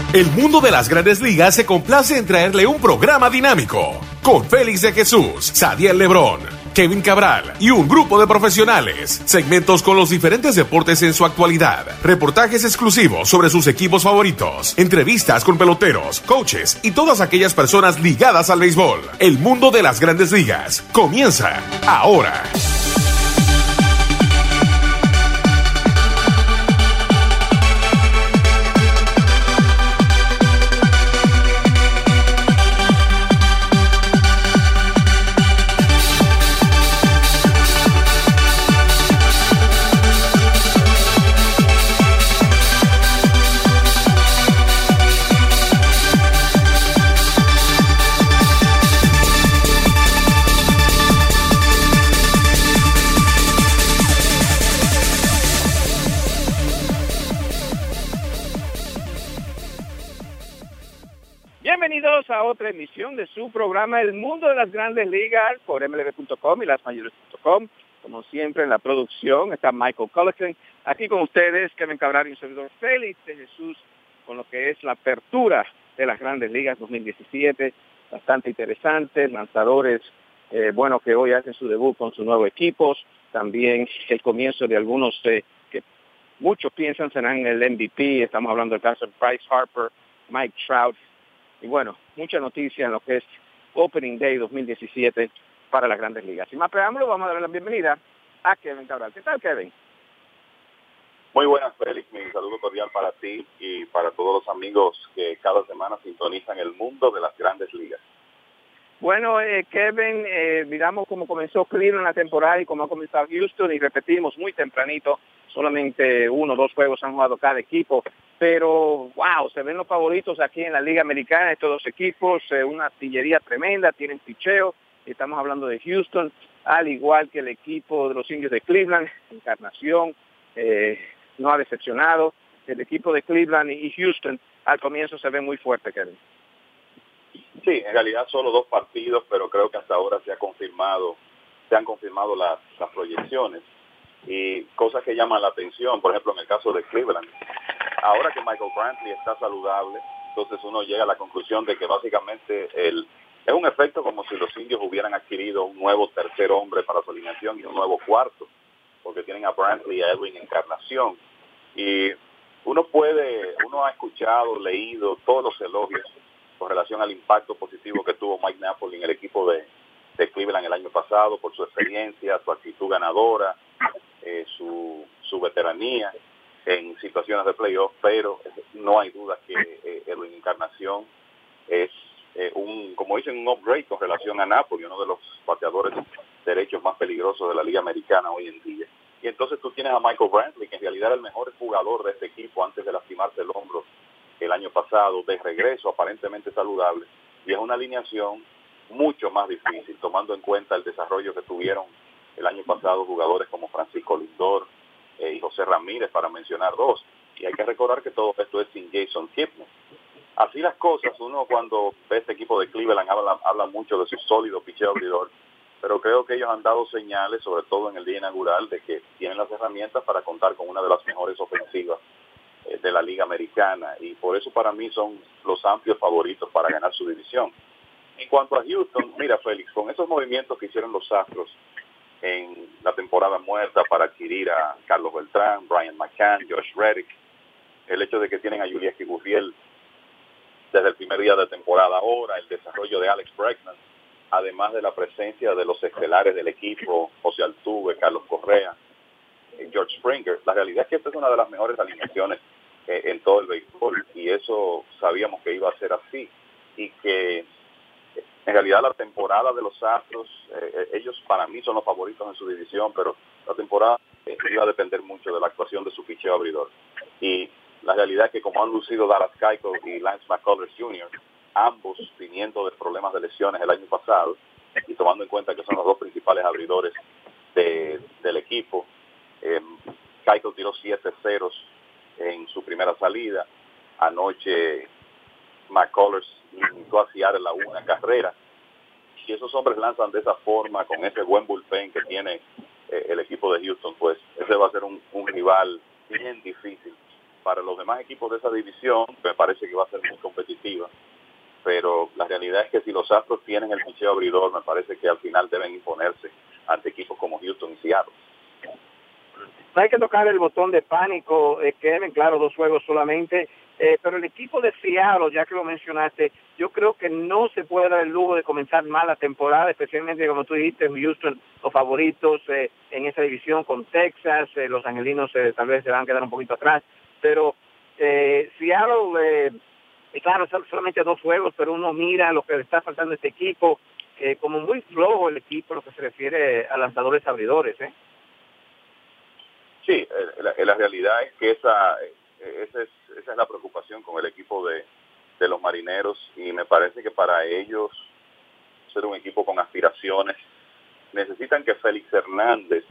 El mundo de las Grandes Ligas se complace en traerle un programa dinámico con Félix de Jesús, Sadiel Lebrón, Kevin Cabral y un grupo de profesionales. Segmentos con los diferentes deportes en su actualidad, reportajes exclusivos sobre sus equipos favoritos, entrevistas con peloteros, coaches y todas aquellas personas ligadas al béisbol. El mundo de las Grandes Ligas comienza ahora. Bienvenidos a otra emisión de su programa El Mundo de las Grandes Ligas por MLB.com y lasmayores.com. Como siempre en la producción está Michael Culligan. Aquí con ustedes Kevin Cabral y un servidor Félix de Jesús con lo que es la apertura de las Grandes Ligas 2017. Bastante interesante, lanzadores que hoy hacen su debut con sus nuevos equipos. También el comienzo de algunos que muchos piensan serán el MVP. Estamos hablando del caso de Bryce Harper, Mike Trout. Y bueno, mucha noticia en lo que es Opening Day 2017 para las Grandes Ligas. Sin más preámbulo, vamos a darle la bienvenida a Kevin Cabral. ¿Qué tal, Kevin? Muy buenas, Félix. Mi saludo cordial para ti y para todos los amigos que cada semana sintonizan el mundo de las Grandes Ligas. Bueno, Kevin, miramos cómo comenzó Cleveland la temporada y cómo ha comenzado Houston, y repetimos muy tempranito, solamente 1 o 2 juegos han jugado cada equipo, pero wow, se ven los favoritos aquí en la Liga Americana, estos 2 equipos, una artillería tremenda, tienen picheo. Estamos hablando de Houston, al igual que el equipo de los Indios de Cleveland, Encarnación, no ha decepcionado. El equipo de Cleveland y Houston al comienzo se ven muy fuerte, Kevin. Sí, en realidad solo 2 partidos, pero creo que hasta ahora se han confirmado las proyecciones y cosas que llaman la atención. Por ejemplo, en el caso de Cleveland, ahora que Michael Brantley está saludable, entonces uno llega a la conclusión de que básicamente es un efecto como si los Indios hubieran adquirido un nuevo tercer hombre para su alineación y un nuevo cuarto, porque tienen a Brantley y a Edwin Encarnación. Y uno ha escuchado, leído todos los elogios con relación al impacto positivo que tuvo Mike Napoli en el equipo de Cleveland el año pasado, por su experiencia, su actitud ganadora, su veteranía en situaciones de playoff, pero no hay duda que Edwin Encarnación es como dicen, un upgrade con relación a Napoli, uno de los bateadores derechos más peligrosos de la Liga Americana hoy en día. Y entonces tú tienes a Michael Brantley, que en realidad era el mejor jugador de este equipo antes de lastimarse el hombro el año pasado, de regreso aparentemente saludable, y es una alineación mucho más difícil, tomando en cuenta el desarrollo que tuvieron el año pasado jugadores como Francisco Lindor y José Ramírez, para mencionar 2. Y hay que recordar que todo esto es sin Jason Kipnis. Así las cosas, uno cuando ve este equipo de Cleveland habla mucho de su sólido picheo abridor, pero creo que ellos han dado señales, sobre todo en el día inaugural, de que tienen las herramientas para contar con una de las mejores ofensivas de la Liga Americana, y por eso para mí son los amplios favoritos para ganar su división. En cuanto a Houston, mira, Félix, con esos movimientos que hicieron los Astros en la temporada muerta para adquirir a Carlos Beltrán, Brian McCann, Josh Reddick, el hecho de que tienen a Yulieski Gurriel desde el primer día de temporada ahora, el desarrollo de Alex Bregman, además de la presencia de los estelares del equipo, José Altuve, Carlos Correa, George Springer. La realidad es que esta es una de las mejores alineaciones en todo el béisbol, y eso sabíamos que iba a ser así, y que en realidad la temporada de los Astros, ellos para mí son los favoritos en su división, pero la temporada iba a depender mucho de la actuación de su picheo abridor. Y la realidad es que como han lucido Dallas Keuchel y Lance McCullers Jr., ambos viniendo de problemas de lesiones el año pasado, y tomando en cuenta que son los 2 principales abridores del equipo, Keuchel tiró 7 ceros en su primera salida. Anoche McCullers limitó a Seattle a 1 carrera. Si esos hombres lanzan de esa forma, con ese buen bullpen que tiene el equipo de Houston, pues ese va a ser un rival bien difícil para los demás equipos de esa división me parece que va a ser muy competitiva, pero la realidad es que si los Astros tienen el picheo abridor, me parece que al final deben imponerse ante equipos como Houston y Seattle. No hay que tocar el botón de pánico, Kevin, claro, 2 juegos solamente, pero el equipo de Seattle, ya que lo mencionaste, yo creo que no se puede dar el lujo de comenzar mal la temporada, especialmente como tú dijiste, Houston, los favoritos en esa división con Texas, los angelinos tal vez se van a quedar un poquito atrás, pero Seattle, claro, solamente 2 juegos, pero uno mira lo que le está faltando a este equipo, como muy flojo el equipo, lo que se refiere a lanzadores abridores, Sí, la realidad es que esa es la preocupación con el equipo de los Marineros, y me parece que para ellos ser un equipo con aspiraciones necesitan que Félix Hernández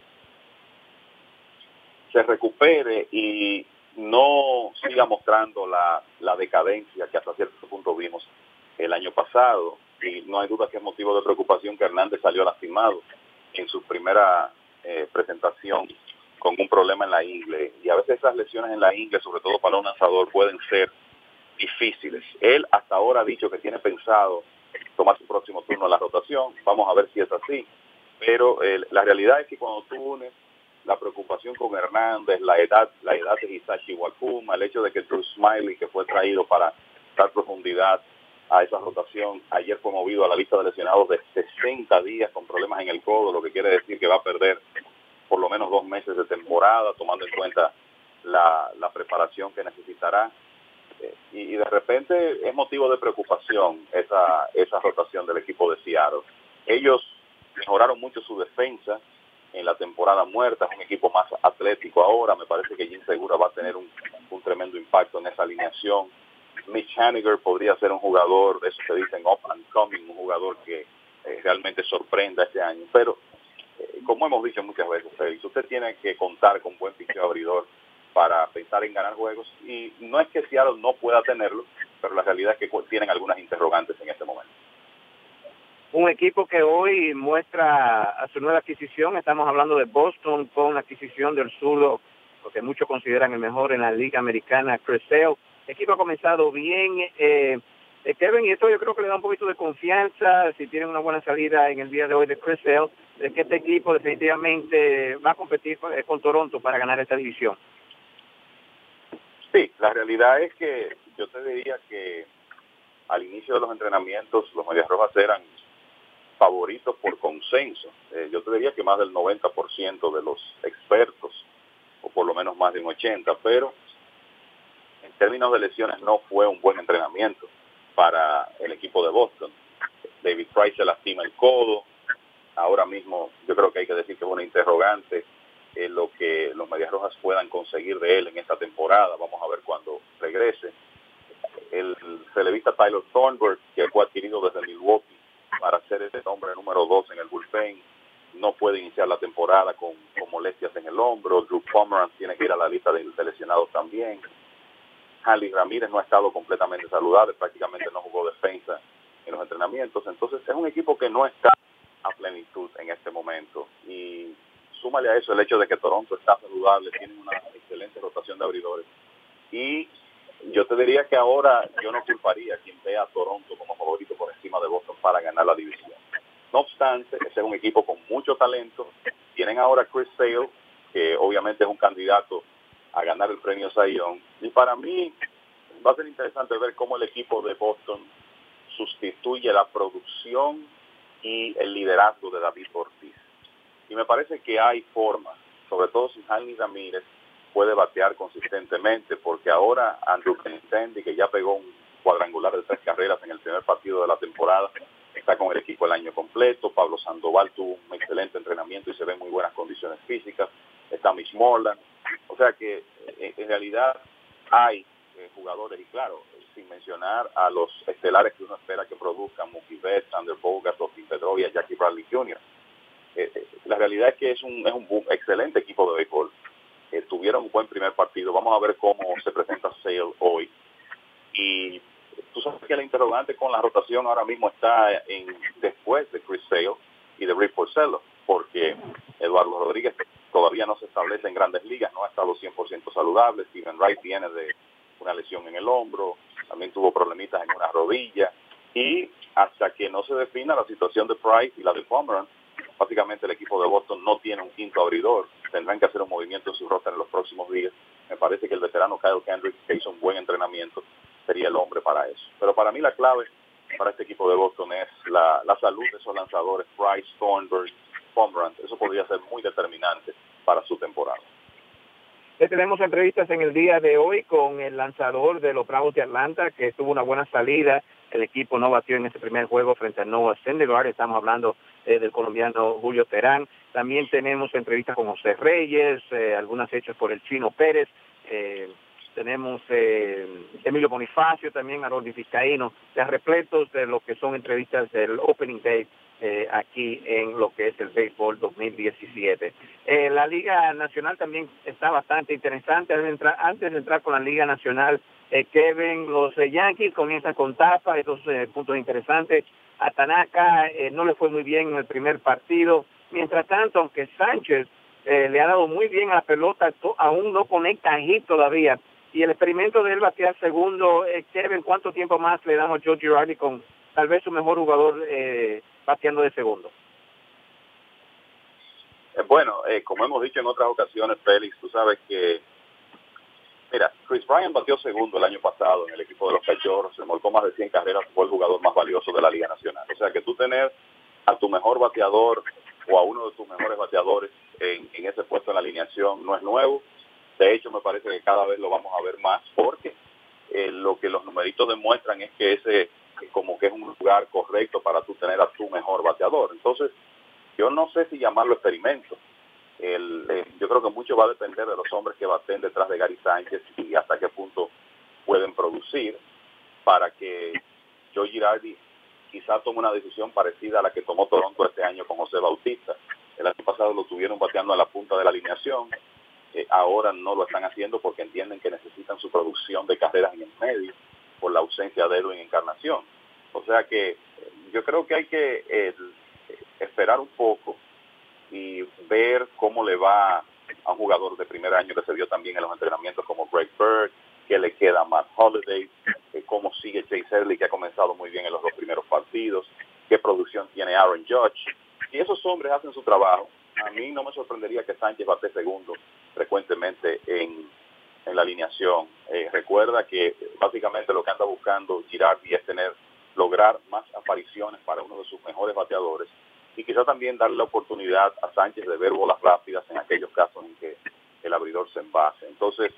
se recupere y no siga mostrando la decadencia que hasta cierto punto vimos el año pasado, y no hay duda que es motivo de preocupación que Hernández salió lastimado en su primera presentación con un problema en la ingle, y a veces esas lesiones en la ingle, sobre todo para un lanzador, pueden ser difíciles. Él hasta ahora ha dicho que tiene pensado tomar su próximo turno en la rotación, vamos a ver si es así, pero la realidad es que cuando tú unes la preocupación con Hernández, la edad de Hisashi Wakuma, el hecho de que Drew Smyly, que fue traído para dar profundidad a esa rotación, ayer fue movido a la lista de lesionados de 60 días con problemas en el codo, lo que quiere decir que va a perder por lo menos 2 meses de temporada, tomando en cuenta la preparación que necesitará. Y de repente es motivo de preocupación esa rotación del equipo de Seattle. Ellos mejoraron mucho su defensa en la temporada muerta, es un equipo más atlético ahora, me parece que Jim Segura va a tener un tremendo impacto en esa alineación. Mitch Haniger podría ser un jugador de esos que dicen up and coming, un jugador que realmente sorprenda este año, pero como hemos dicho muchas veces, Félix, usted tiene que contar con buen picheo abridor para pensar en ganar juegos, y no es que Seattle no pueda tenerlo, pero la realidad es que tienen algunas interrogantes en este momento. Un equipo que hoy muestra a su nueva adquisición, estamos hablando de Boston con la adquisición del zurdo, porque muchos consideran el mejor en la Liga Americana, Chris Sale. El equipo ha comenzado bien, Kevin, y esto yo creo que le da un poquito de confianza, si tienen una buena salida en el día de hoy de Chris Sale, de que este equipo definitivamente va a competir con Toronto para ganar esta división. Sí, la realidad es que yo te diría que al inicio de los entrenamientos los Medias Rojas eran favoritos por consenso. Yo te diría que más del 90% de los expertos, o por lo menos más de un 80%, pero en términos de lesiones no fue un buen entrenamiento para el equipo de Boston. David Price se lastima el codo. Ahora mismo yo creo que hay que decir que es una interrogante lo que los Medias Rojas puedan conseguir de él en esta temporada. Vamos a ver cuando regrese. El relevista Tyler Thornburg, que fue adquirido desde Milwaukee para ser ese hombre número 2 en el bullpen, no puede iniciar la temporada con molestias en el hombro. Drew Pomeranz tiene que ir a la lista de lesionados también. Hanley Ramírez no ha estado completamente saludable, prácticamente no jugó defensa en los entrenamientos. Entonces es un equipo que no está a plenitud en este momento, y súmale a eso el hecho de que Toronto está saludable, tiene una excelente rotación de abridores, y yo te diría que ahora yo no culparía a quien vea a Toronto como favorito por encima de Boston para ganar la división. No obstante, ese es un equipo con mucho talento. Tienen ahora a Chris Sale, que obviamente es un candidato a ganar el premio Cy Young, y para mí va a ser interesante ver cómo el equipo de Boston sustituye la producción y el liderazgo de David Ortiz. Y me parece que hay formas, sobre todo si Hanley Ramírez puede batear consistentemente, porque ahora Andrew Benintendi, que ya pegó un cuadrangular de 3 carreras en el primer partido de la temporada, está con el equipo el año completo. Pablo Sandoval tuvo un excelente entrenamiento y se ve en muy buenas condiciones físicas. Está Mitch Moreland. O sea que en realidad hay jugadores, y claro, sin mencionar a los estelares que uno espera que produzcan, Mookie Betts, Sander Bogaerts, Austin Pedroia, Jackie Bradley Jr. La realidad es que es un excelente equipo de béisbol. Tuvieron un buen primer partido. Vamos a ver cómo se presenta Sale hoy. Y tú sabes que la interrogante con la rotación ahora mismo está después de Chris Sale y de Rick Porcello, porque Eduardo Rodríguez todavía no se establece en Grandes Ligas, no ha estado 100% saludable. Steven Wright viene de una lesión en el hombro, también tuvo problemitas en una rodilla, y hasta que no se defina la situación de Price y la de Pomeranz, básicamente el equipo de Boston no tiene un quinto abridor. Tendrán que hacer un movimiento en su roster en los próximos días. Me parece que el veterano Kyle Kendrick, que hizo un buen entrenamiento, sería el hombre para eso. Pero para mí la clave para este equipo de Boston es la salud de esos lanzadores, Price, Thornburg, Pomeranz. Eso podría ser muy determinante para su temporada. Tenemos entrevistas en el día de hoy con el lanzador de los Bravos de Atlanta, que tuvo una buena salida. El equipo no batió en ese primer juego frente a Noah Syndergaard. Estamos hablando del colombiano Julio Terán. También tenemos entrevistas con José Reyes, algunas hechas por el Chino Pérez. Tenemos Emilio Bonifacio, también Harold Vizcaíno, ya repletos de lo que son entrevistas del Opening Day aquí en lo que es el béisbol 2017. La Liga Nacional también está bastante interesante. Antes de entrar con la Liga Nacional, Kevin, los Yankees comienzan con tapa, estos puntos interesantes. A Tanaka no le fue muy bien en el primer partido. Mientras tanto, aunque Sánchez le ha dado muy bien a la pelota, aún no conecta a hit todavía. Y el experimento de él batear segundo, Kevin, ¿cuánto tiempo más le damos a Joe Girardi con tal vez su mejor jugador bateando de segundo? Bueno, como hemos dicho en otras ocasiones, Félix, tú sabes que, mira, Chris Bryant batió segundo el año pasado en el equipo de los Cachorros, se marcó más de 100 carreras, fue el jugador más valioso de la Liga Nacional. O sea que tú tener a tu mejor bateador o a uno de tus mejores bateadores en ese puesto en la alineación no es nuevo. De hecho, me parece que cada vez lo vamos a ver más, porque lo que los numeritos demuestran es que ese como que es un lugar correcto para tú tener a tu mejor bateador. Entonces, yo no sé si llamarlo experimento. Yo creo que mucho va a depender de los hombres que baten detrás de Gary Sánchez y hasta qué punto pueden producir para que Joe Girardi quizá tome una decisión parecida a la que tomó Toronto este año con José Bautista. El año pasado lo tuvieron bateando a la punta de la alineación. Ahora no lo están haciendo porque entienden que necesitan su producción de carreras en el medio por la ausencia de Edwin Encarnación. O sea que yo creo que hay que esperar un poco y ver cómo le va a un jugador de primer año que se vio también en los entrenamientos como Greg Bird, qué le queda a Matt Holliday, cómo sigue Chase Utley, que ha comenzado muy bien en los dos primeros partidos, qué producción tiene Aaron Judge. Si esos hombres hacen su trabajo, a mí no me sorprendería que Sánchez bate segundo frecuentemente en la alineación. Recuerda que básicamente lo que anda buscando Girardi es lograr más apariciones para uno de sus mejores bateadores y quizá también darle la oportunidad a Sánchez de ver bolas rápidas en aquellos casos en que el abridor se envase. Entonces,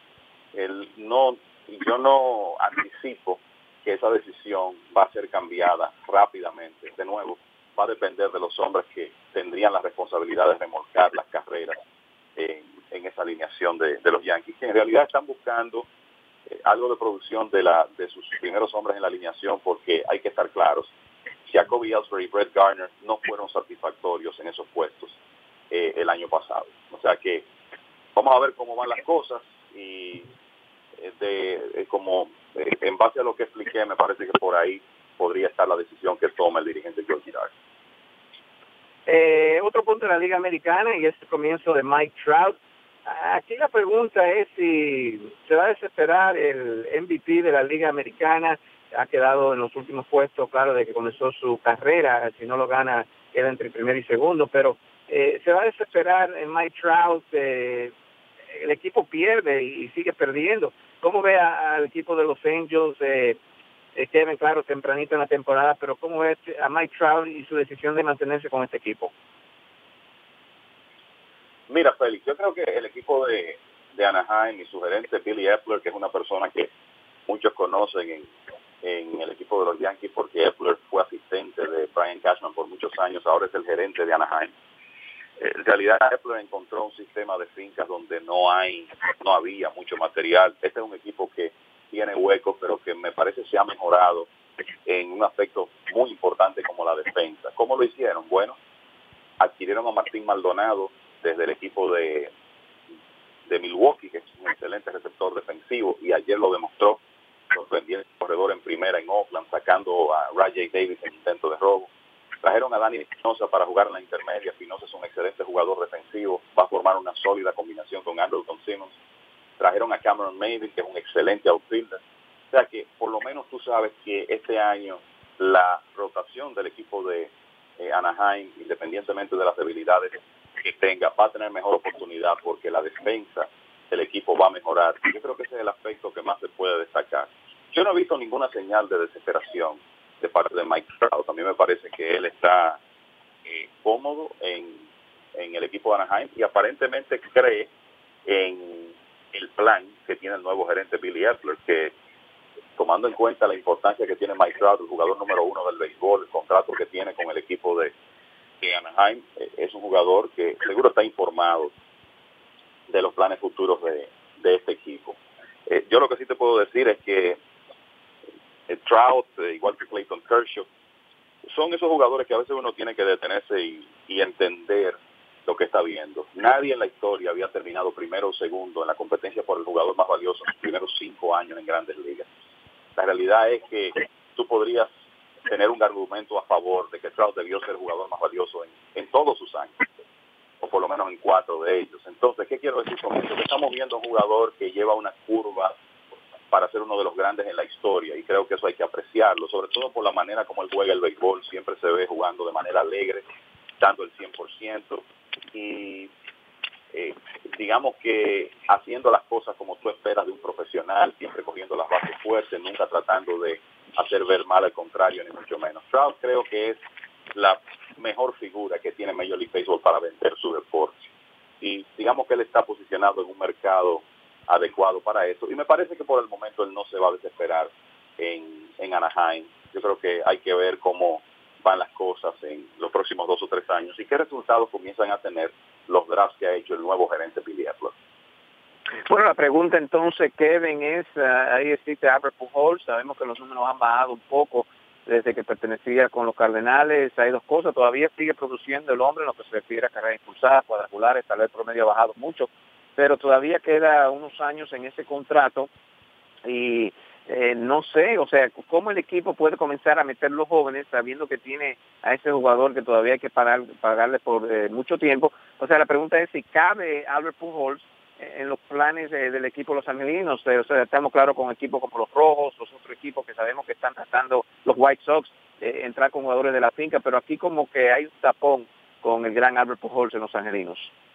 yo no anticipo que esa decisión va a ser cambiada rápidamente. De nuevo, va a depender de los hombres que tendrían la responsabilidad de remolcar las carreras en esa alineación de los Yankees, que en realidad están buscando algo de producción de sus primeros hombres en la alineación, porque hay que estar claros, Jacoby Ellsbury y Brett Gardner no fueron satisfactorios en esos puestos el año pasado. O sea que vamos a ver cómo van las cosas y en base a lo que expliqué, me parece que por ahí podría estar la decisión que toma el dirigente Joe Girardi. Otro punto de la Liga Americana y es el comienzo de Mike Trout. Aquí la pregunta es si se va a desesperar el MVP de la Liga Americana. Ha quedado en los últimos puestos, claro, de que comenzó su carrera. Si no lo gana, queda entre primero y segundo. Pero se va a desesperar en Mike Trout. El equipo pierde y sigue perdiendo. ¿Cómo ve al equipo de los Angels? Kevin, claro, tempranito en la temporada, pero ¿cómo ves a Mike Trout y su decisión de mantenerse con este equipo? Mira, Félix, yo creo que el equipo de Anaheim y su gerente Billy Eppler, que es una persona que muchos conocen en el equipo de los Yankees, porque Eppler fue asistente de Brian Cashman por muchos años, ahora es el gerente de Anaheim. En realidad, Eppler encontró un sistema de fincas donde no había mucho material. Este es un equipo que tiene huecos, pero que me parece se ha mejorado en un aspecto muy importante como la defensa. ¿Cómo lo hicieron? Bueno, adquirieron a Martín Maldonado desde el equipo de Milwaukee, que es un excelente receptor defensivo, y ayer lo demostró, sorprendiendo el corredor en primera en Oakland, sacando a Rajay Davis en intento de robo. Trajeron a Dani Espinosa para jugar en la intermedia. Espinosa es un excelente jugador defensivo, va a formar una sólida combinación con Andrelton Simmons. Trajeron a Cameron Maybin, que es un excelente outfielder. O sea que por lo menos tú sabes que este año la rotación del equipo de Anaheim, independientemente de las debilidades que tenga, va a tener mejor oportunidad porque la defensa del equipo va a mejorar. Yo creo que ese es el aspecto que más se puede destacar. Yo no he visto ninguna señal de desesperación de parte de Mike Trout. A mí me parece que él está cómodo en el equipo de Anaheim y aparentemente cree en el plan que tiene el nuevo gerente Billy Eppler, que tomando en cuenta la importancia que tiene Mike Trout, el jugador número 1 del béisbol, el contrato que tiene con el equipo de Anaheim, es un jugador que seguro está informado de los planes futuros de este equipo. Yo lo que sí te puedo decir es que Trout, igual que Clayton Kershaw, son esos jugadores que a veces uno tiene que detenerse y entender lo que está viendo. Nadie en la historia había terminado primero o segundo en la competencia por el jugador más valioso en los primeros 5 años en Grandes Ligas. La realidad es que tú podrías tener un argumento a favor de que Trout debió ser el jugador más valioso en todos sus años, o por lo menos en 4 de ellos. Entonces, ¿qué quiero decir con esto? Que estamos viendo un jugador que lleva una curva para ser uno de los grandes en la historia, y creo que eso hay que apreciarlo, sobre todo por la manera como él juega el béisbol. Siempre se ve jugando de manera alegre, dando el 100%, y digamos que haciendo las cosas como tú esperas de un profesional, siempre cogiendo las bases fuertes, nunca tratando de hacer ver mal al contrario, ni mucho menos. Trout creo que es la mejor figura que tiene Major League Baseball para vender su deporte, y digamos que él está posicionado en un mercado adecuado para eso, y me parece que por el momento él no se va a desesperar en Anaheim. Yo creo que hay que ver cómo van las cosas en los próximos 2 o 3 años y qué resultados comienzan a tener los drafts que ha hecho el nuevo gerente Billy Eppler. Bueno, la pregunta entonces, Kevin, es, ahí existe Albert Pujols. Sabemos que los números han bajado un poco desde que pertenecía con los Cardenales. Hay 2 cosas, todavía sigue produciendo el hombre en lo que se refiere a carreras impulsadas, cuadrangulares, tal vez el promedio ha bajado mucho, pero todavía queda unos años en ese contrato y no sé, o sea, cómo el equipo puede comenzar a meter los jóvenes sabiendo que tiene a ese jugador que todavía hay que pagarle por mucho tiempo. O sea, la pregunta es si cabe Albert Pujols en los planes del equipo de los angelinos. O sea, estamos claros con equipos como los Rojos, los otros equipos que sabemos que están tratando, los White Sox, entrar con jugadores de la finca, pero aquí como que hay un tapón con el gran Albert Pujols en los angelinos.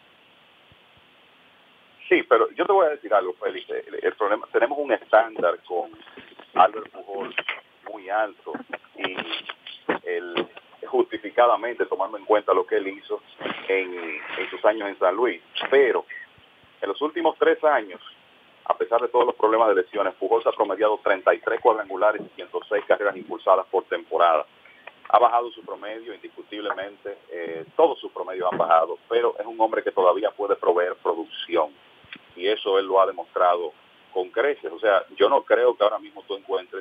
Sí, pero yo te voy a decir algo, Félix. El problema, tenemos un estándar con Albert Pujols muy alto, y justificadamente tomando en cuenta lo que él hizo en sus años en San Luis, pero en los últimos 3 años, a pesar de todos los problemas de lesiones, Pujols ha promediado 33 cuadrangulares y 106 carreras impulsadas por temporada. Ha bajado su promedio indiscutiblemente, todos sus promedios han bajado, pero es un hombre que todavía puede proveer producción, y eso él lo ha demostrado con creces. O sea, yo no creo que ahora mismo tú encuentres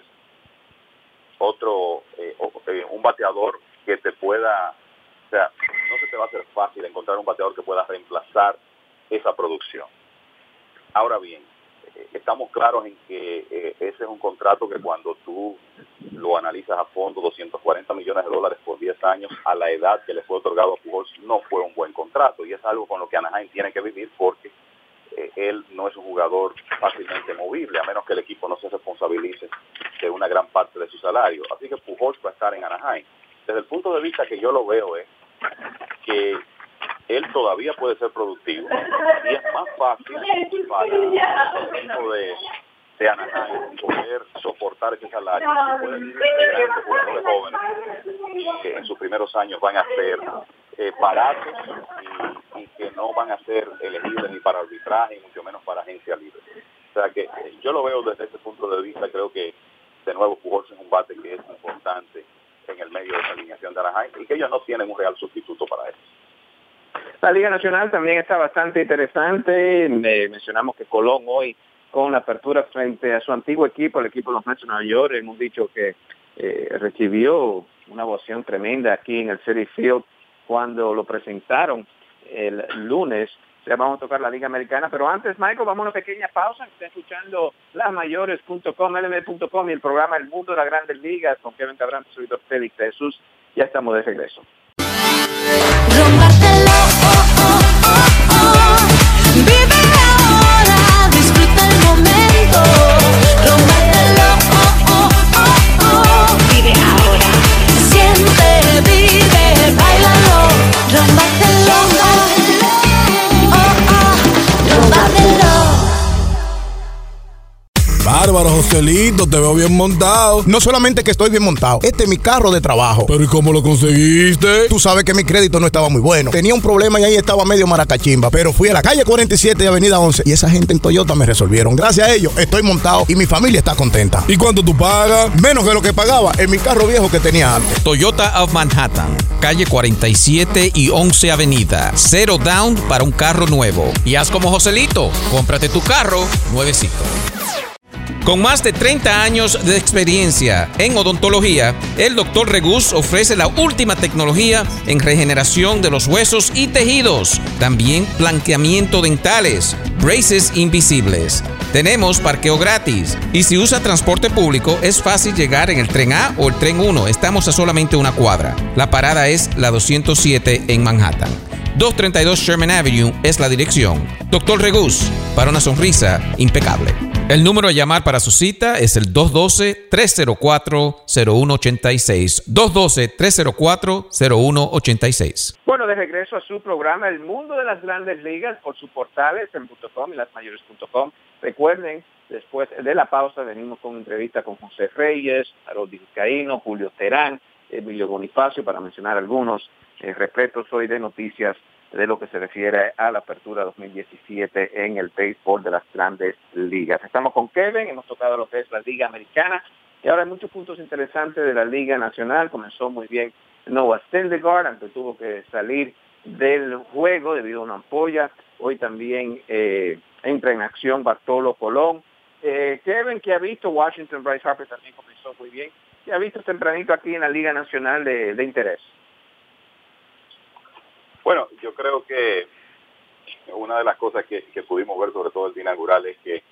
un bateador que te pueda, o sea, no se te va a hacer fácil encontrar un bateador que pueda reemplazar esa producción. Ahora bien, estamos claros en que ese es un contrato que cuando tú lo analizas a fondo, $240 millones por 10 años, a la edad que le fue otorgado a Pujols, no fue un buen contrato, y es algo con lo que Anaheim tiene que vivir, porque él no es un jugador fácilmente movible, a menos que el equipo no se responsabilice de una gran parte de su salario. Así que Pujols va a estar en Anaheim. Desde el punto de vista que yo lo veo es que él todavía puede ser productivo, y es más fácil para el equipo de Anaheim poder soportar ese salario, y pueden ir grandes jugadores jóvenes que en sus primeros años van a ser baratos y que no van a ser elegibles ni para arbitraje, ni mucho menos para agencia libre. O sea que yo lo veo desde ese punto de vista. Creo que de nuevo Pujols es un bate que es importante en el medio de la alineación de Anaheim, y que ellos no tienen un real sustituto para eso. La Liga Nacional también está bastante interesante. Mencionamos que Colón hoy, con la apertura frente a su antiguo equipo, el equipo de los Mets de Nueva York, hemos dicho que recibió una ovación tremenda aquí en el Citi Field cuando lo presentaron el lunes. sea, vamos a tocar la Liga Americana, pero antes, Michael, vamos a una pequeña pausa. Está escuchando lasmayores.com, lm.com y el programa El Mundo de las Grandes Ligas con Kevin Cabral, soy Dr. Félix de Jesús. Ya estamos de regreso. Rómbatelo, vive ahora, disfruta el momento. Rómbatelo, vive ahora, siente, vive, bailalo. Rómbatelo, rómbatelo. Bárbaro, Joselito, te veo bien montado. No solamente que estoy bien montado, este es mi carro de trabajo. Pero ¿y cómo lo conseguiste? Tú sabes que mi crédito no estaba muy bueno. Tenía un problema y ahí estaba medio maracachimba. Pero fui a la calle 47 y avenida 11 y esa gente en Toyota me resolvieron. Gracias a ellos estoy montado y mi familia está contenta. ¿Y cuánto tú pagas? Menos que lo que pagaba en mi carro viejo que tenía antes. Toyota of Manhattan, calle 47 y 11 avenida. 0 down para un carro nuevo. Y haz como Joselito, cómprate tu carro nuevecito. Con más de 30 años de experiencia en odontología, el Dr. Regus ofrece la última tecnología en regeneración de los huesos y tejidos. También blanqueamiento dentales, braces invisibles. Tenemos parqueo gratis. Y si usa transporte público, es fácil llegar en el tren A o el tren 1. Estamos a solamente una cuadra. La parada es la 207 en Manhattan. 232 Sherman Avenue es la dirección. Dr. Regus, para una sonrisa impecable. El número a llamar para su cita es el 212-304-0186. 212-304-0186. Bueno, de regreso a su programa El Mundo de las Grandes Ligas por sus portales en.com y lasmayores.com. Recuerden, después de la pausa venimos con entrevista con José Reyes, Harold Vizcaíno, Julio Terán, Emilio Bonifacio, para mencionar algunos. Repleto soy de noticias de lo que se refiere a la apertura 2017 en el béisbol de las Grandes Ligas. Estamos con Kevin, hemos tocado lo que es la Liga Americana y ahora hay muchos puntos interesantes de la Liga Nacional. Comenzó muy bien Noah Syndergaard, aunque tuvo que salir del juego debido a una ampolla. Hoy también entra en acción Bartolo Colón. Kevin, que ha visto Washington, Bryce Harper también comenzó muy bien. ¿Qué ha visto tempranito aquí en la Liga Nacional de interés? Bueno, yo creo que una de las cosas que pudimos ver, sobre todo el inaugural, es que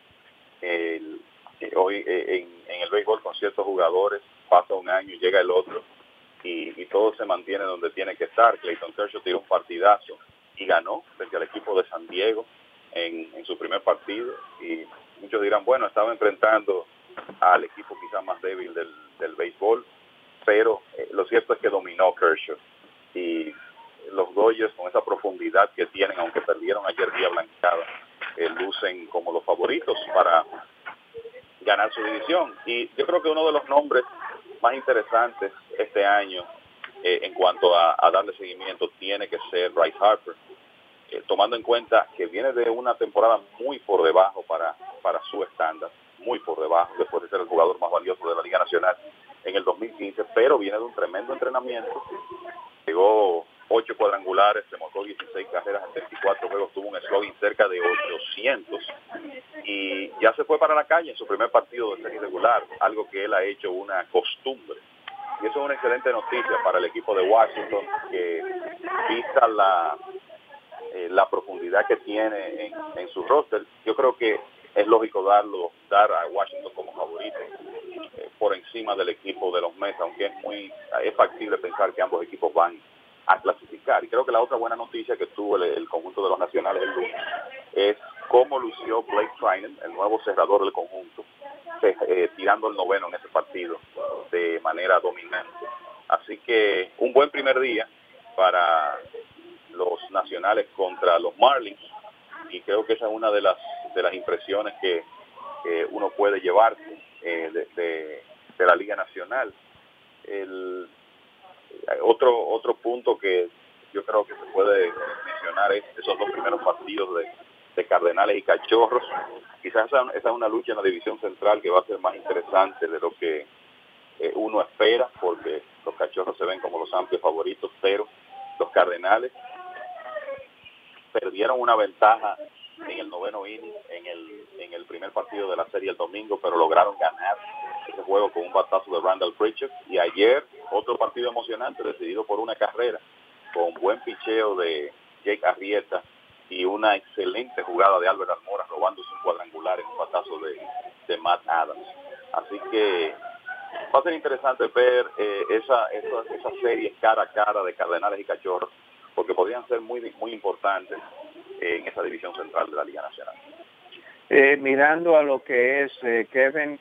hoy en el béisbol con ciertos jugadores pasa un año y llega el otro y todo se mantiene donde tiene que estar. Clayton Kershaw tiró un partidazo y ganó frente al equipo de San Diego en su primer partido y muchos dirán, bueno, estaba enfrentando al equipo quizás más débil del béisbol, pero lo cierto es que dominó Kershaw y los Dodgers, con esa profundidad que tienen, aunque perdieron ayer día Blancada, lucen como los favoritos para ganar su división. Y yo creo que uno de los nombres más interesantes este año en cuanto a darle seguimiento tiene que ser Bryce Harper, tomando en cuenta que viene de una temporada muy por debajo para su estándar, muy por debajo, después de ser el jugador más valioso de la Liga Nacional en el 2015, pero viene de un tremendo entrenamiento. Llegó 8 cuadrangulares, se marcó 16 carreras en 24 juegos, tuvo un slugging cerca de 800 y ya se fue para la calle en su primer partido de serie regular, algo que él ha hecho una costumbre. Y eso es una excelente noticia para el equipo de Washington, que vista la profundidad que tiene en su roster. Yo creo que es lógico dar a Washington como favorito por encima del equipo de los Mets, aunque es factible pensar que ambos equipos van a clasificar. Y creo que la otra buena noticia que tuvo el conjunto de los nacionales el lunes es cómo lució Blake Treinen, el nuevo cerrador del conjunto, tirando el noveno en ese partido de manera dominante. Así que un buen primer día para los nacionales contra los Marlins y creo que esa es una de las impresiones que uno puede llevarse de la Liga Nacional. Otro punto que yo creo que se puede mencionar es esos dos primeros partidos de Cardenales y Cachorros. Quizás esa es una lucha en la división central que va a ser más interesante de lo que uno espera, porque los Cachorros se ven como los amplios favoritos, pero los Cardenales perdieron una ventaja en el noveno inning en el primer partido de la serie el domingo, pero lograron ganar ese juego con un batazo de Randall Pritchard. Y ayer otro partido emocionante decidido por una carrera con buen picheo de Jake Arrieta y una excelente jugada de Albert Almora robándose un cuadrangular en un batazo de Matt Adams. Así que va a ser interesante ver esas series cara a cara de Cardenales y Cachorros, porque podrían ser muy importantes en esa división central de la Liga Nacional. Mirando a lo que es, Kevin,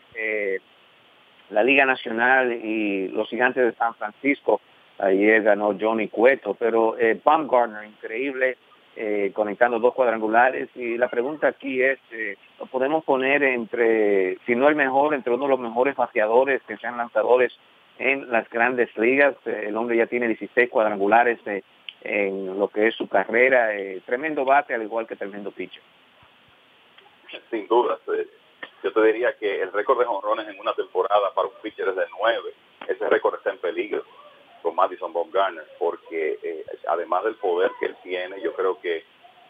la Liga Nacional y los Gigantes de San Francisco, ayer ganó Johnny Cueto, pero Bumgarner, increíble, conectando 2 cuadrangulares, y la pregunta aquí es, ¿lo podemos poner entre, si no el mejor, entre uno de los mejores bateadores que sean lanzadores en las grandes ligas? El hombre ya tiene 16 cuadrangulares en lo que es su carrera, tremendo bate, al igual que tremendo pitcher. Sin duda, yo te diría que el récord de jonrones en una temporada para un pitcher es de 9. Ese récord está en peligro con Madison Bumgarner, porque además del poder que él tiene, yo creo que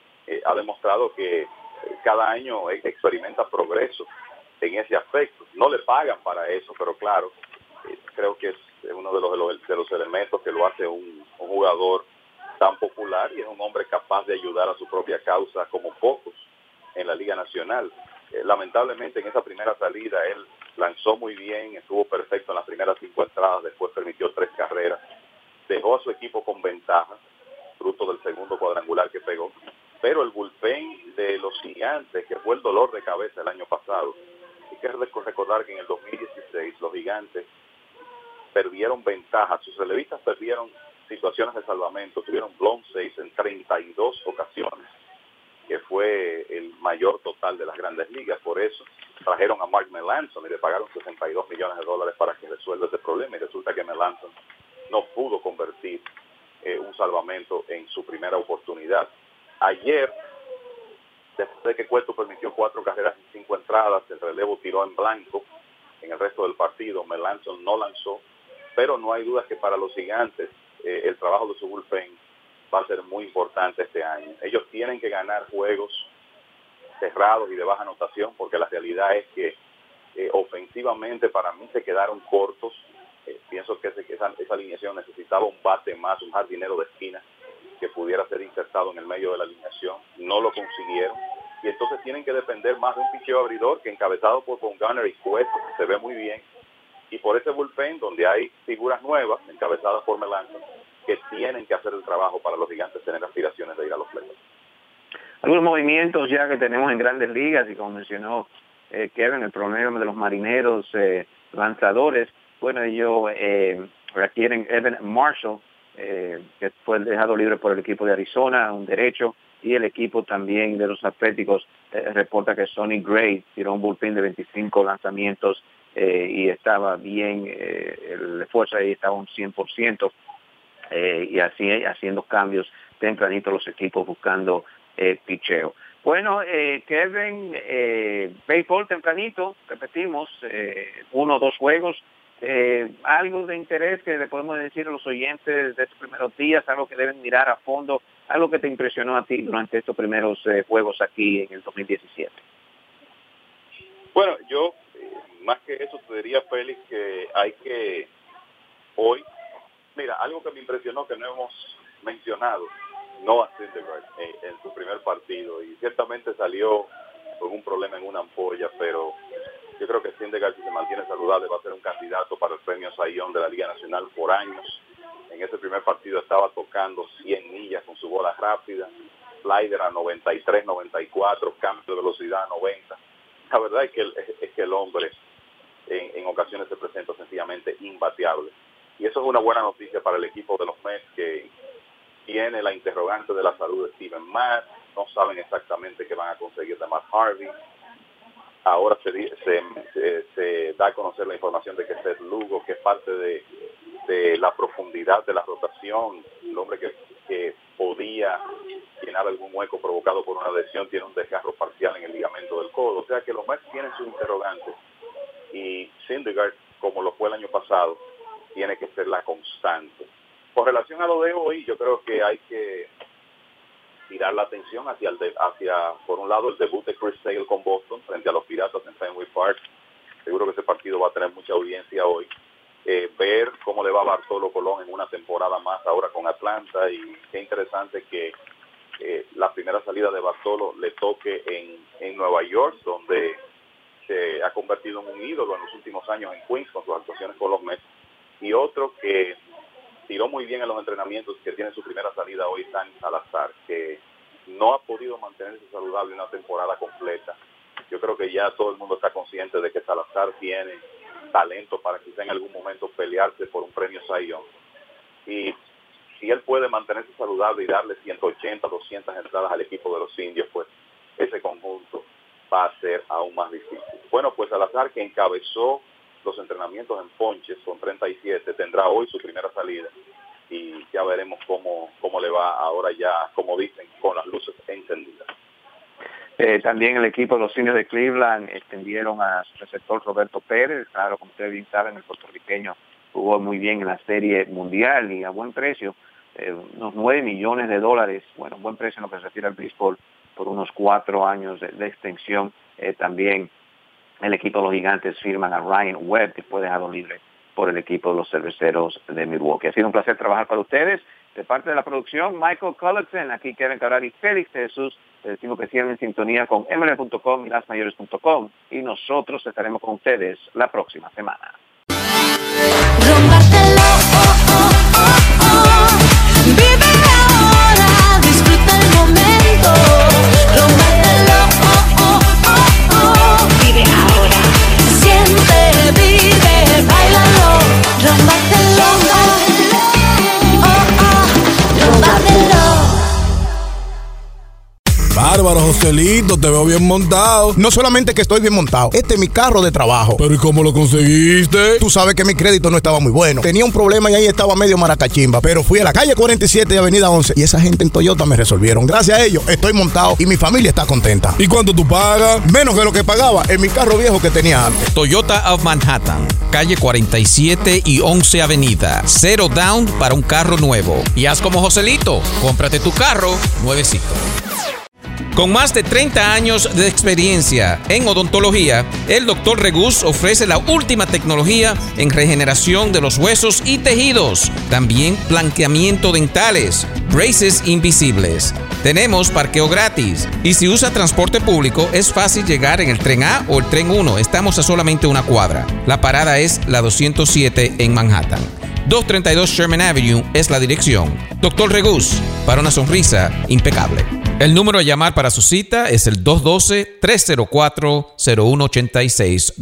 ha demostrado que cada año experimenta progreso en ese aspecto. No le pagan para eso, pero claro, creo que es uno de los elementos que lo hace un jugador tan popular, y es un hombre capaz de ayudar a su propia causa como pocos en la Liga Nacional. Lamentablemente en esa primera salida él lanzó muy bien, estuvo perfecto en las primeras 5 entradas, después permitió 3 carreras, dejó a su equipo con ventaja, fruto del segundo cuadrangular que pegó, pero el bullpen de los Gigantes, que fue el dolor de cabeza el año pasado, hay que recordar que en el 2016 los Gigantes perdieron ventaja, sus relevistas perdieron situaciones de salvamento, tuvieron blown saves en 32 ocasiones, que fue el mayor total de las grandes ligas. Por eso trajeron a Mark Melancon y le pagaron $62 millones para que resuelva ese problema, y resulta que Melancon no pudo convertir un salvamento en su primera oportunidad. Ayer, después de que Cueto permitió 4 carreras en 5 entradas, el relevo tiró en blanco. En el resto del partido Melancon no lanzó, pero no hay duda que para los Gigantes el trabajo de su bullpen va a ser muy importante este año. Ellos tienen que ganar juegos cerrados y de baja anotación, porque la realidad es que ofensivamente para mí se quedaron cortos. Pienso que esa alineación necesitaba un bate más, un jardinero de esquina que pudiera ser insertado en el medio de la alineación. No lo consiguieron, y entonces tienen que depender más de un picheo abridor que, encabezado por Bumgarner y Cueto, se ve muy bien, y por ese bullpen donde hay figuras nuevas encabezadas por Melancon, que tienen que hacer el trabajo para los Gigantes tener aspiraciones de ir a los playoffs. Algunos movimientos ya que tenemos en grandes ligas, y como mencionó Kevin, el problema de los marineros lanzadores. Bueno, ellos requieren Evan Marshall, que fue dejado libre por el equipo de Arizona, un derecho, y el equipo también de los Atléticos reporta que Sonny Gray tiró un bullpen de 25 lanzamientos y estaba bien, el esfuerzo ahí estaba un 100%, y así haciendo cambios tempranito los equipos buscando picheo. Bueno, Kevin, béisbol tempranito, repetimos, 1 o 2 juegos. Algo de interés que le podemos decir a los oyentes de estos primeros días, algo que deben mirar a fondo, algo que te impresionó a ti durante estos primeros juegos aquí en el 2017. Bueno, yo más que eso te diría, Félix, que hay que hoy, mira, algo que me impresionó que no hemos mencionado, Noah Syndergaard en su primer partido, y ciertamente salió con un problema en una ampolla, pero yo creo que Syndergaard, si se mantiene saludable, va a ser un candidato para el premio Cy Young de la Liga Nacional por años. En ese primer partido estaba tocando 100 millas con su bola rápida, slider a 93, 94, cambio de velocidad a 90. La verdad es que el hombre en ocasiones se presenta sencillamente imbateable. Y eso es una buena noticia para el equipo de los Mets, que tiene la interrogante de la salud de Steven Matz. No saben exactamente qué van a conseguir de Matt Harvey. Ahora se da a conocer la información de que Seth Lugo, que es parte de la profundidad de la rotación, el hombre que podía llenar algún hueco provocado por una lesión, tiene un desgarro parcial en el ligamento del codo. O sea que los Mets tienen sus interrogantes, y Syndergaard, como lo fue el año pasado, tiene que ser la constante. Con relación a lo de hoy, yo creo que hay que tirar la atención hacia por un lado, el debut de Chris Sale con Boston frente a los Piratas en Fenway Park. Seguro que ese partido va a tener mucha audiencia hoy. Ver cómo le va a Bartolo Colón en una temporada más ahora con Atlanta, y qué interesante que la primera salida de Bartolo le toque en Nueva York, donde se ha convertido en un ídolo en los últimos años en Queens con sus actuaciones con los Mets, y otro que tiró muy bien en los entrenamientos, que tiene su primera salida hoy, San Salazar, que no ha podido mantenerse saludable una temporada completa. Yo creo que ya todo el mundo está consciente de que Salazar tiene talento para quizá en algún momento pelearse por un premio Cy Young. Y si él puede mantenerse saludable y darle 180, 200 entradas al equipo de los Indios, pues ese conjunto va a ser aún más difícil. Bueno, pues Salazar, que encabezó los entrenamientos en ponches con 37, tendrá hoy su primera salida y ya veremos cómo le va ahora ya, como dicen, con las luces encendidas. También el equipo de los Indios de Cleveland extendieron a su receptor Roberto Pérez. Claro, como ustedes bien saben, el puertorriqueño jugó muy bien en la Serie Mundial y a buen precio, unos $9 millones, bueno, buen precio en lo que se refiere al béisbol, por unos 4 años de extensión. También el equipo de los Gigantes firman a Ryan Webb, que fue dejado libre por el equipo de los Cerveceros de Milwaukee. Ha sido un placer trabajar para ustedes. De parte de la producción, Michael Cullerton, aquí Kevin Cabral y Félix Jesús, les decimos que sigan en sintonía con MLB.com y lasmayores.com, y nosotros estaremos con ustedes la próxima semana. Rompártelo, vive ahora, disfruta el momento. Rompártelo, vive ahora. Siente, vive, bailalo. Rompártelo, rompártelo. Bárbaro, Joselito, te veo bien montado. No solamente que estoy bien montado, este es mi carro de trabajo. Pero ¿y cómo lo conseguiste? Tú sabes que mi crédito no estaba muy bueno. Tenía un problema y ahí estaba medio maracachimba. Pero fui a la calle 47 y avenida 11 y esa gente en Toyota me resolvieron. Gracias a ellos estoy montado y mi familia está contenta. ¿Y cuánto tú pagas? Menos que lo que pagaba en mi carro viejo que tenía antes. Toyota of Manhattan, calle 47 y 11 Avenida. 0 down para un carro nuevo. Y haz como Joselito, cómprate tu carro nuevecito. Con más de 30 años de experiencia en odontología, el Dr. Regus ofrece la última tecnología en regeneración de los huesos y tejidos. También blanqueamiento dentales, braces invisibles. Tenemos parqueo gratis. Y si usa transporte público, es fácil llegar en el tren A o el tren 1. Estamos a solamente una cuadra. La parada es la 207 en Manhattan. 232 Sherman Avenue es la dirección. Dr. Regus, para una sonrisa impecable. El número a llamar para su cita es el 212-304-0186.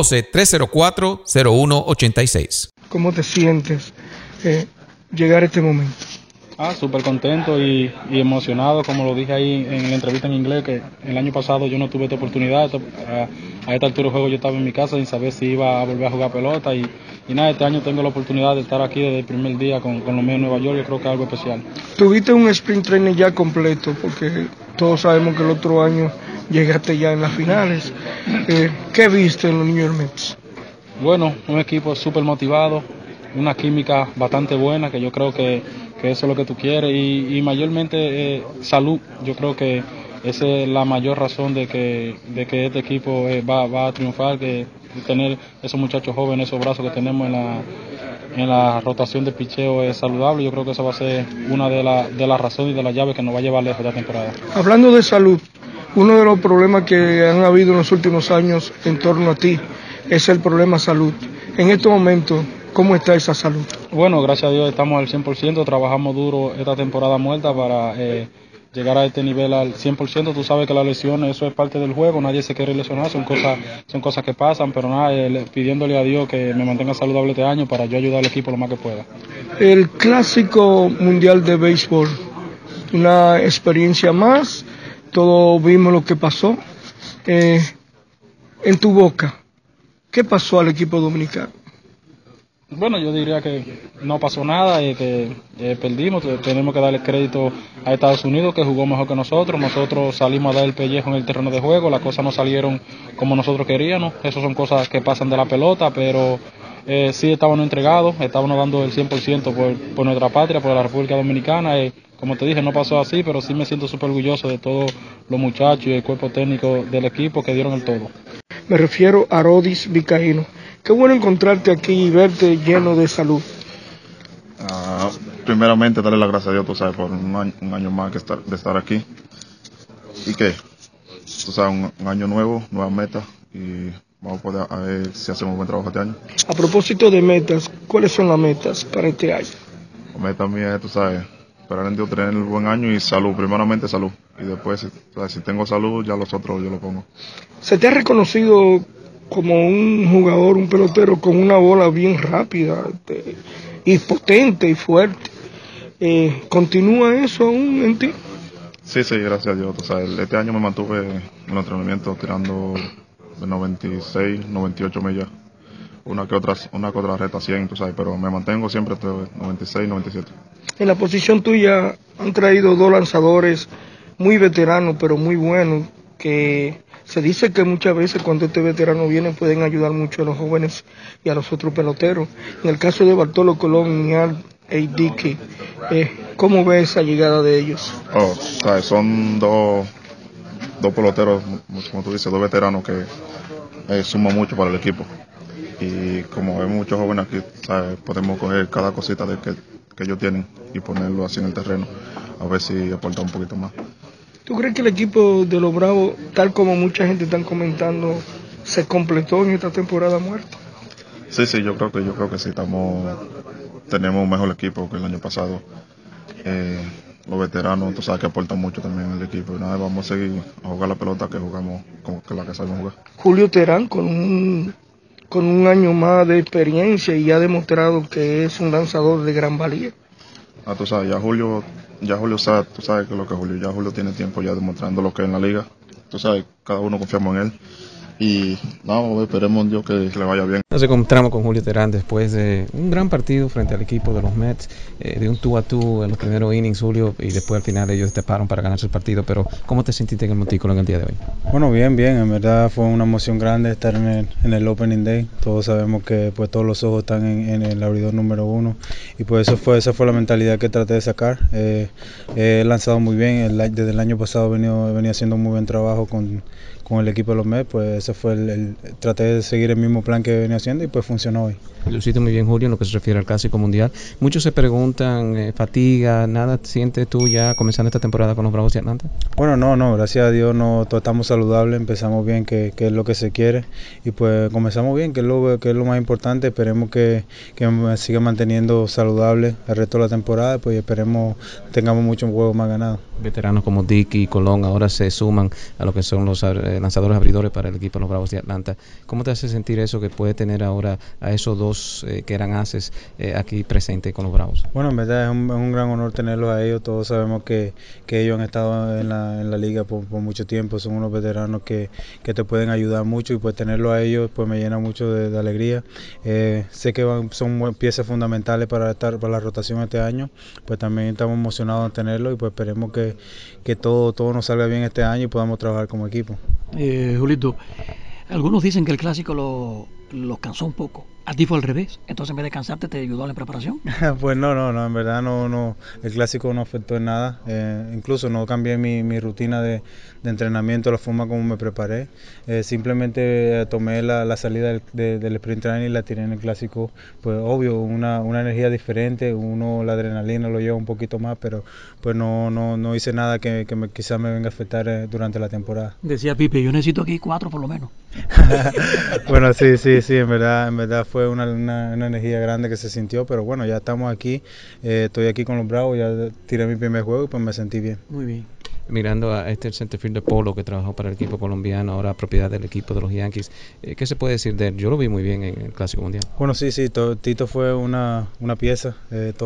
212-304-0186. ¿Cómo te sientes llegar a este momento? Súper contento y emocionado, como lo dije ahí en la entrevista en inglés, que el año pasado yo no tuve esta oportunidad. A esta altura del juego yo estaba en mi casa sin saber si iba a volver a jugar pelota y nada, este año tengo la oportunidad de estar aquí desde el primer día con los míos de Nueva York. Yo creo que es algo especial. Tuviste un sprint training ya completo, porque todos sabemos que el otro año llegaste ya en las finales. ¿Qué viste en los New York Mets? Bueno, un equipo súper motivado, una química bastante buena, que yo creo que eso es lo que tú quieres, y mayormente salud. Yo creo que esa es la mayor razón de que este equipo va a triunfar, que tener esos muchachos jóvenes, esos brazos que tenemos en la rotación de picheo es saludable. Yo creo que eso va a ser una de las razones y de las llaves que nos va a llevar lejos esta temporada. Hablando de salud, uno de los problemas que han habido en los últimos años en torno a ti es el problema salud. En estos momentos, ¿cómo está esa salud? Bueno, gracias a Dios estamos al 100%, trabajamos duro esta temporada muerta para llegar a este nivel al 100%. Tú sabes que las lesiones, eso es parte del juego, nadie se quiere lesionar, son cosas que pasan, pero nada, pidiéndole a Dios que me mantenga saludable este año para yo ayudar al equipo lo más que pueda. El Clásico Mundial de Béisbol, una experiencia más, todos vimos lo que pasó. En tu boca, ¿qué pasó al equipo dominicano? Bueno, yo diría que no pasó nada, que perdimos. Tenemos que darle crédito a Estados Unidos, que jugó mejor que nosotros. Nosotros salimos a dar el pellejo en el terreno de juego, las cosas no salieron como nosotros queríamos. Esas son cosas que pasan de la pelota, pero sí estábamos entregados, estábamos dando el 100% por nuestra patria, por la República Dominicana. Como te dije, no pasó así, pero sí me siento súper orgulloso de todos los muchachos y el cuerpo técnico del equipo que dieron el todo. Me refiero a Arodys Vizcaíno. Qué bueno encontrarte aquí y verte lleno de salud. primeramente darle las gracias a Dios, tú sabes, por un año más de estar aquí. Y que, tú sabes, un año nuevo, nuevas metas, y vamos a poder a ver si hacemos un buen trabajo este año. A propósito de metas, ¿cuáles son las metas para este año? La meta mía es, tú sabes, esperar en Dios tener un buen año y salud, primeramente salud. Y después, si tengo salud, ya los otros yo lo pongo. ¿Se te ha reconocido como un jugador, un pelotero con una bola bien rápida y potente y fuerte? ¿Continúa eso aún en ti? Sí, gracias a Dios. Tú sabes, este año me mantuve en los entrenamientos tirando de 96, 98 millas. Una que otra reta 100, tú sabes, pero me mantengo siempre entre 96, 97. En la posición tuya han traído dos lanzadores muy veteranos, pero muy buenos, que se dice que muchas veces cuando este veterano viene pueden ayudar mucho a los jóvenes y a los otros peloteros. En el caso de Bartolo Colón y Al Dickey, ¿cómo ves esa llegada de ellos? ¿Sabes? Son dos peloteros, como tú dices, dos veteranos que suman mucho para el equipo. Y como hay muchos jóvenes aquí, ¿sabes? Podemos coger cada cosita que ellos tienen y ponerlo así en el terreno, a ver si aporta un poquito más. ¿Tú crees que el equipo de los Bravos, tal como mucha gente está comentando, se completó en esta temporada muerta? Sí, yo creo que sí, tenemos un mejor equipo que el año pasado. Los veteranos, tú sabes que aportan mucho también al equipo. Y nada, vamos a seguir a jugar la pelota que jugamos, como que la que sabemos jugar. Julio Terán, con un año más de experiencia y ha demostrado que es un lanzador de gran valía. Tú sabes, ya Julio sabe, tú sabes que lo que Julio tiene tiempo ya demostrando lo que es en la liga. Tú sabes, cada uno confiamos en él. Y no, esperemos en Dios que le vaya bien. Nos encontramos con Julio Terán después de un gran partido frente al equipo de los Mets, de un tú a tú en los primeros innings, Julio, y después al final ellos taparon para ganarse el partido. Pero ¿cómo te sentiste en el montículo en el día de hoy? Bueno, bien, en verdad fue una emoción grande estar en el Opening Day. Todos sabemos que pues todos los ojos están en el abridor número 1 y pues esa fue la mentalidad que traté de sacar. He lanzado muy bien, desde el año pasado venía haciendo un muy buen trabajo con el equipo de los Mets, pues ese fue traté de seguir el mismo plan que venía haciendo y pues funcionó hoy. Lo hiciste muy bien, Julio, en lo que se refiere al Clásico Mundial. Muchos se preguntan, fatiga, ¿nada sientes tú ya comenzando esta temporada con los Bravos de Atlanta? Bueno, no, gracias a Dios todos estamos saludables, empezamos bien, que es lo que se quiere, y pues comenzamos bien, que es lo más importante. Esperemos que me siga manteniendo saludable el resto de la temporada, pues esperemos tengamos muchos juegos más ganados. Veteranos como Dickey y Colón ahora se suman a lo que son los lanzadores abridores para el equipo de los Bravos de Atlanta. ¿Cómo te hace sentir eso que puede tener ahora a esos dos que eran ases aquí presentes con los Bravos? Bueno, en verdad es un gran honor tenerlos a ellos. Todos sabemos que ellos han estado en la liga por mucho tiempo, son unos veteranos que te pueden ayudar mucho, y pues tenerlos a ellos pues me llena mucho de alegría. Sé que son piezas fundamentales para la rotación este año, pues también estamos emocionados de tenerlos, y pues esperemos que todo nos salga bien este año y podamos trabajar como equipo. Julito, algunos dicen que el Clásico los cansó un poco. ¿A ti fue al revés? Entonces, en vez de cansarte, ¿te ayudó en la preparación? Pues no, en verdad no, el Clásico no afectó en nada. Incluso no cambié mi rutina de entrenamiento, la forma como me preparé. Simplemente tomé la salida del sprint training y la tiré en el Clásico. Pues obvio, una energía diferente, la adrenalina lo lleva un poquito más, pero pues no hice nada que quizás me venga a afectar durante la temporada. Decía Pipe, yo necesito aquí 4 por lo menos. Bueno, sí, en verdad fue una energía grande que se sintió, pero bueno, ya estamos aquí, estoy aquí con los Bravos, ya tiré mi primer juego y pues me sentí bien. Muy bien. Mirando a el centerfield de Polo que trabajó para el equipo colombiano, ahora propiedad del equipo de los Yankees, ¿qué se puede decir de él? Yo lo vi muy bien en el Clásico Mundial. Bueno, sí, Tito fue una pieza,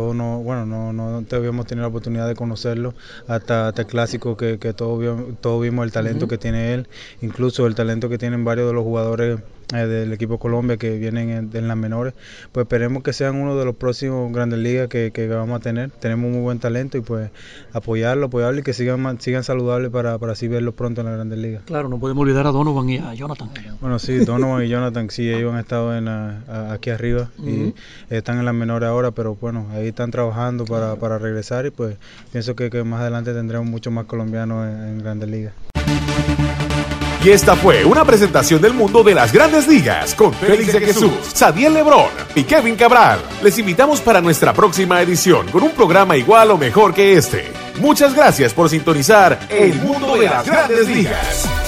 no habíamos tenido la oportunidad de conocerlo hasta el Clásico, que todos vimos el talento que tiene él, incluso el talento que tienen varios de los jugadores del equipo Colombia que vienen en las menores. Pues esperemos que sean uno de los próximos Grandes Ligas que vamos a tener. Tenemos muy buen talento y pues apoyarlo y que sigan saludables para así verlos pronto en las Grandes Ligas. Claro, no podemos olvidar a Donovan y a Jonathan. Bueno, sí, Donovan y Jonathan, sí, ellos han estado aquí arriba y están en las menores ahora, pero bueno, ahí están trabajando para regresar, y pues pienso que más adelante tendremos muchos más colombianos en Grandes Ligas. Y esta fue una presentación del mundo de las grandes ligas con Félix de Jesús, Sadiel Lebrón y Kevin Cabral. Les invitamos para nuestra próxima edición con un programa igual o mejor que este. Muchas gracias por sintonizar El Mundo de las Grandes Ligas.